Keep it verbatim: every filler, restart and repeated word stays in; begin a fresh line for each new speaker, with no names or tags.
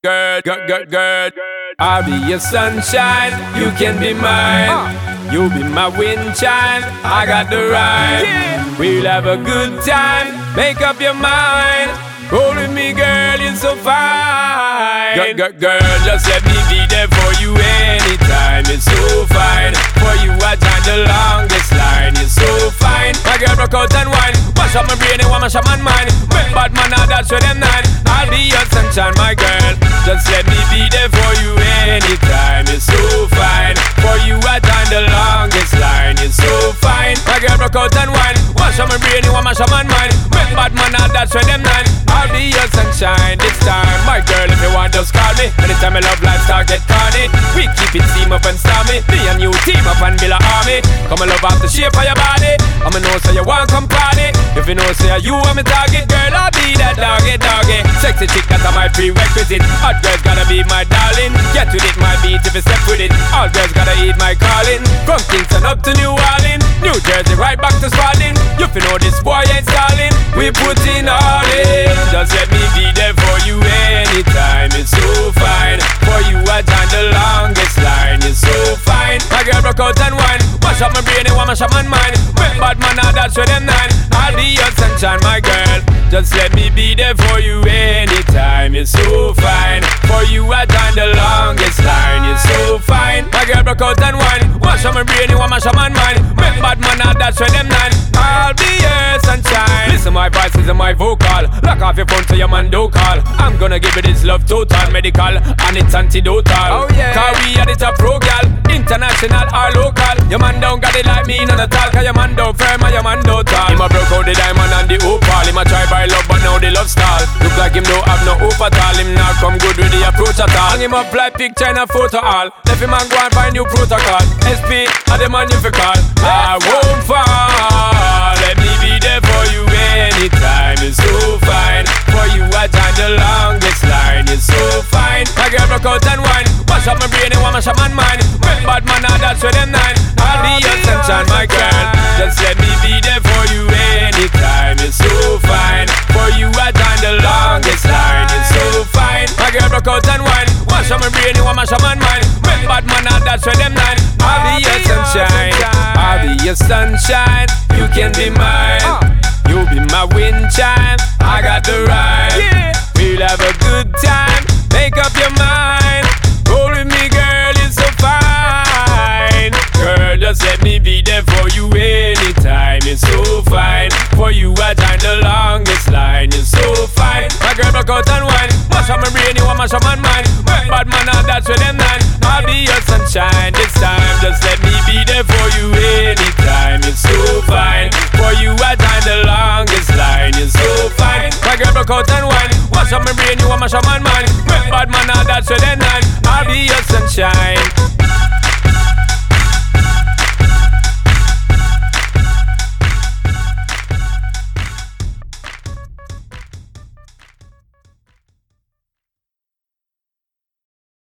Girl, girl, girl, girl, I'll be your sunshine, you can be mine. You'll be my wind chime, I got the rhyme. We'll have a good time, make up your mind. Roll with me, girl, you're so fine. Girl, girl, girl, just let me be there for you anytime. It's so fine. For you, I time the longest line. You're so fine. My girl, rock out and wine. Wash up my brain and wash up my mind. Make bad man, now that's where them nine. I'll be your sunshine, my girl. Just let me be there for you anytime. You're so fine. For you, I time the longest line. You're so fine. My girl, rock out and wine. Wash up my brain and wash up my mind. Make bad man, now that's where them nine. I'll be your sunshine this time. My girl, if you want, just call me. Anytime my love life start get corny, we keep it team up and stormy. Me and you team up and build a army. Come and love off the shape of your body. I'ma know say you want come party. If you know say you want me target, girl, I'll be that doggy doggy. Sexy chick, that's my prerequisite. Hot girls gotta be my darling. Get with it, my beat if you step with it. All girls gotta eat my calling. From Kingston up to New Orleans, New Jersey right back to Spalding. You fi know this boy ain't stalling. We put in all in. Just let me be there for you anytime. It's so fine. For you I time the longest line. You're so fine. My girl broke out and wine. Wash up my brain and wash up my mind. Make bad man now that's for them nine. I'll be your sunshine, my girl. Just let me be there for you anytime. You're so fine. For you I time the longest line. You're so fine. My girl broke out and wine. Wash up my brain and wash up my mind. Make bad man now that's for them nine. I'll be your sunshine. Listen my voice, listen my vocal. Lock off your phone so your man don't call. I'm gonna give it this love total, medical, and it's antidotal. Oh yeah. Cause we are the top pro gal, international or local. Your man don't got it like me, none at all. Cause your man don't firm and your man don't tall. Him a broke out the diamond and the opal. Him a try by love but now the love stall. Look like him don't have no hope at all. Him not come good with the approach at all. Hang him up like picture in a photo all. Left him and go and find new protocol. S P are the man you fi call. I won't fall. Let me be there for you anytime. It's so fine. For you I time the longest line. You're so fine. My girl broke out and wine. Wash up my brain and wash up my mind. Make bad man now that's for them nine. I'll be your sunshine, my girl. Just let me be there for you anytime. You're so fine. For you I time the longest line. You're so fine. My girl broke out and wine. Wash up my brain and wash up my mind. Make bad man now that's for them nine. I'll be your sunshine. I'll be your sunshine. You can be mine. You'll be my wind chime. I got the rhyme. Yeah. We'll have a good time. Make up your mind. Roll with me, girl, it's so fine. Girl, just let me be there for you anytime. It's so fine. For you, I time the longest line. You're so fine. My girl, broke out and wine. Mash up my brain, you want mash up my mind. Bad man, now that's for them nine. I'll be your sunshine this time. Just let me be there for you anytime.